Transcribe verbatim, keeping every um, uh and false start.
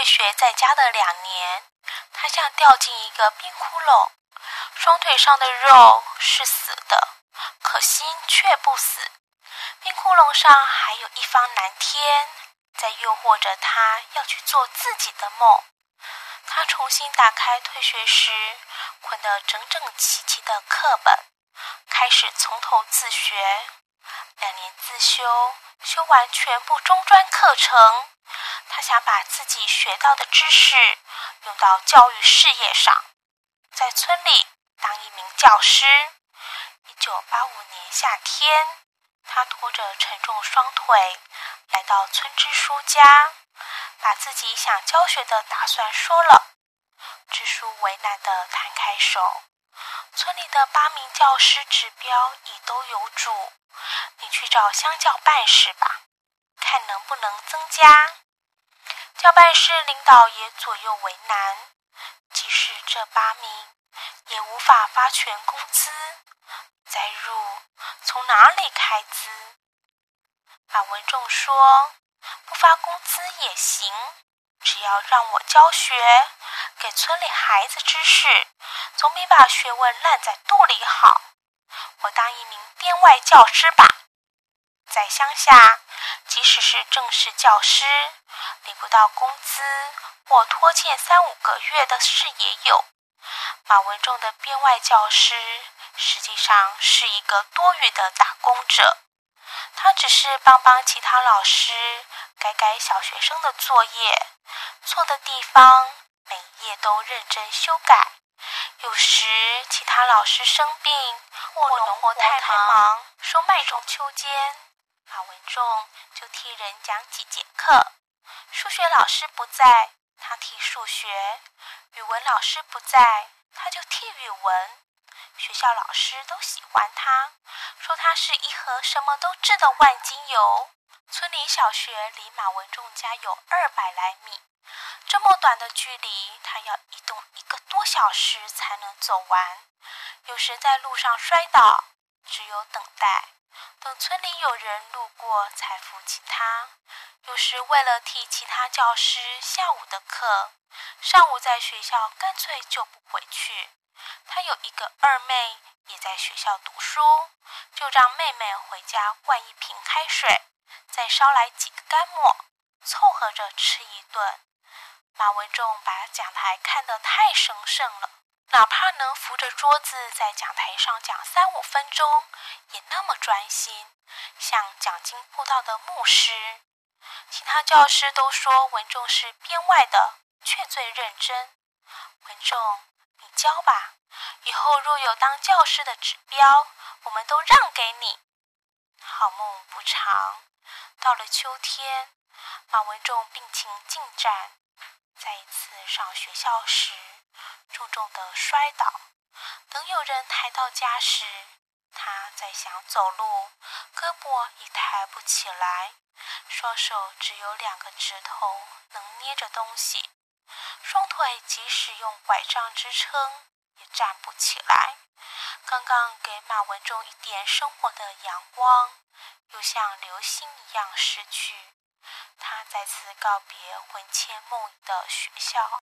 学在家的两年，他像掉进一个冰窟窿，双腿上的肉是死的，可心却不死。冰窟窿上还有一方蓝天，在诱惑着他要去做自己的梦。他重新打开退学时捆得整整齐齐的课本，开始从头自学。两年自修，修完全部中专课程。他想把自己学到的知识用到教育事业上，在村里当一名教师。一九八五年夏天，他拖着沉重双腿来到村支书家，把自己想教学的打算说了。支书为难地摊开手，村里的八名教师指标已都有主，你去找乡教办事吧，看能不能增加。教办室领导也左右为难，即使这八名也无法发全工资，再入从哪里开支？马文仲说，不发工资也行，只要让我教学，给村里孩子知识，总比把学问烂在肚里好。我当一名编外教师吧。在乡下，即使是正式教师，领不到工资或拖欠三五个月的事也有。马文仲的编外教师实际上是一个多余的打工者，他只是帮帮其他老师改改小学生的作业，错的地方每一页都认真修改。有时其他老师生病或农活太忙，收麦中秋间，马文仲就替人讲几节课。数学老师不在，他替数学；语文老师不在，他就替语文。学校老师都喜欢他，说他是一盒什么都治的万金油。村里小学离马文仲家有二百来米，这么短的距离，他要移动一个多小时才能走完。有时在路上摔倒，只有等待，等村里有人路过才扶起他。有时为了替其他教师下午的课，上午在学校干脆就不回去。他有一个二妹也在学校读书，就让妹妹回家灌一瓶开水，再捎来几个干末，凑合着吃一顿。马文仲把讲台看得太神圣了，哪怕能扶着桌子在讲台上讲三五分钟，也那么专心，像讲经布道的牧师。其他教师都说文仲是编外的，却最认真。文仲，你教吧，以后若有当教师的指标，我们都让给你。好梦不长，到了秋天，马文仲病情进展，在一次上学校时重重的摔倒，等有人抬到家时，他在想走路，胳膊已抬不起来，双手只有两个指头能捏着东西，双腿即使用拐杖支撑也站不起来。刚刚给马文仲一点生活的阳光，又像流星一样逝去。他再次告别魂牵梦萦的学校。